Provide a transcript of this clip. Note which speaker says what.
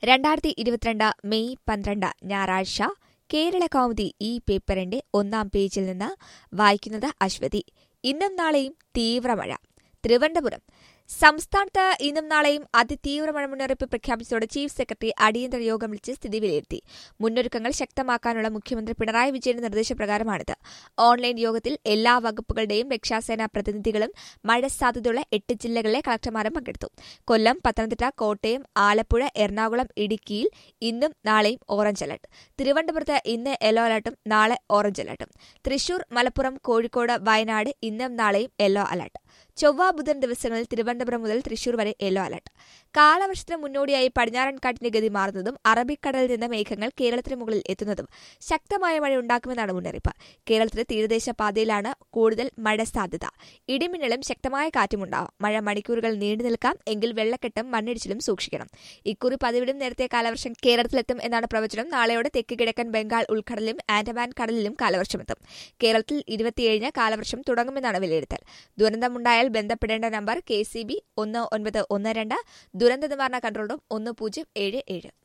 Speaker 1: 2022 May 12 ഞായറാഴ്ച കേരള കൗമുദി ഈ പേപ്പറിന്റെ ഒന്നാം പേജിൽ നിന്ന് വായിക്കുന്നത് അശ്വതി. ഇന്നും നാളെയും തീവ്രമഴ. തിരുവനന്തപുരം. സംസ്ഥാനത്ത് ഇന്നും നാളെയും അതിതീവ്ര മഴ മുന്നറിയിപ്പ് പ്രഖ്യാപിച്ചതോടെ ചീഫ് സെക്രട്ടറി അടിയന്തര യോഗം വിളിച്ച് സ്ഥിതി വിലയിരുത്തി. മുന്നൊരുക്കങ്ങൾ ശക്തമാക്കാനുള്ള മുഖ്യമന്ത്രി പിണറായി വിജയന്റെ നിർദ്ദേശപ്രകാരമാണിത്. ഓൺലൈൻ യോഗത്തിൽ എല്ലാ വകുപ്പുകളുടെയും രക്ഷാസേനാ പ്രതിനിധികളും മഴ സാധ്യതയുള്ള 8 ജില്ലകളിലെ കളക്ടർമാരും പങ്കെടുത്തു. കൊല്ലം, പത്തനംതിട്ട, കോട്ടയം, ആലപ്പുഴ, എറണാകുളം, ഇടുക്കിയിൽ ഇന്നും നാളെയും ഓറഞ്ച് അലർട്ട്. തിരുവനന്തപുരത്ത് ഇന്ന് യെല്ലോ അലർട്ടും നാളെ ഓറഞ്ച് അലർട്ടും. തൃശൂർ, മലപ്പുറം, കോഴിക്കോട്, വയനാട് ഇന്നും നാളെയും യെല്ലോ അലർട്ട്. ചൊവ്വ, ബുധൻ ദിവസങ്ങളിൽ തിരുവനന്തപുരം മുതൽ തൃശൂർ വരെ യെല്ലോ അലർട്ട്. കാലവർഷത്തിന് മുന്നോടിയായി പടിഞ്ഞാറൻ കാറ്റിന്റെ ഗതി മാറുന്നതും അറബിക്കടലിൽ നിന്ന് മേഘങ്ങൾ കേരളത്തിന് മുകളിൽ എത്തുന്നതും ശക്തമായ മഴ ഉണ്ടാക്കുമെന്നാണ് മുന്നറിയിപ്പ്. കേരളത്തിലെ തീരദേശ പാതയിലാണ് കൂടുതൽ മഴ സാധ്യത. ഇടിമിന്നലും ശക്തമായ കാറ്റുമുണ്ടാവാം. മഴ മണിക്കൂറുകൾ നീണ്ടു നിൽക്കാം. എങ്കിൽ വെള്ളക്കെട്ടും മണ്ണിടിച്ചിലും സൂക്ഷിക്കണം. ഇക്കുറി പതിവിലും നേരത്തെ കാലവർഷം കേരളത്തിലെത്തും എന്നാണ് പ്രവചനം. നാളെയോടെ തെക്ക് കിഴക്കൻ ബംഗാൾ ഉൾക്കടലിലും ആൻഡമാൻ കടലിലും കാലവർഷമെത്തും. കേരളത്തിൽ 27 കാലവർഷം തുടങ്ങുമെന്നാണ് വിലയിരുത്തൽ. ദുരന്തമുണ്ടായാൽ ബന്ധപ്പെടേണ്ട നമ്പർ KCB 1912, ദുരന്ത നിവാരണ കൺട്രോൾ റൂം 1077.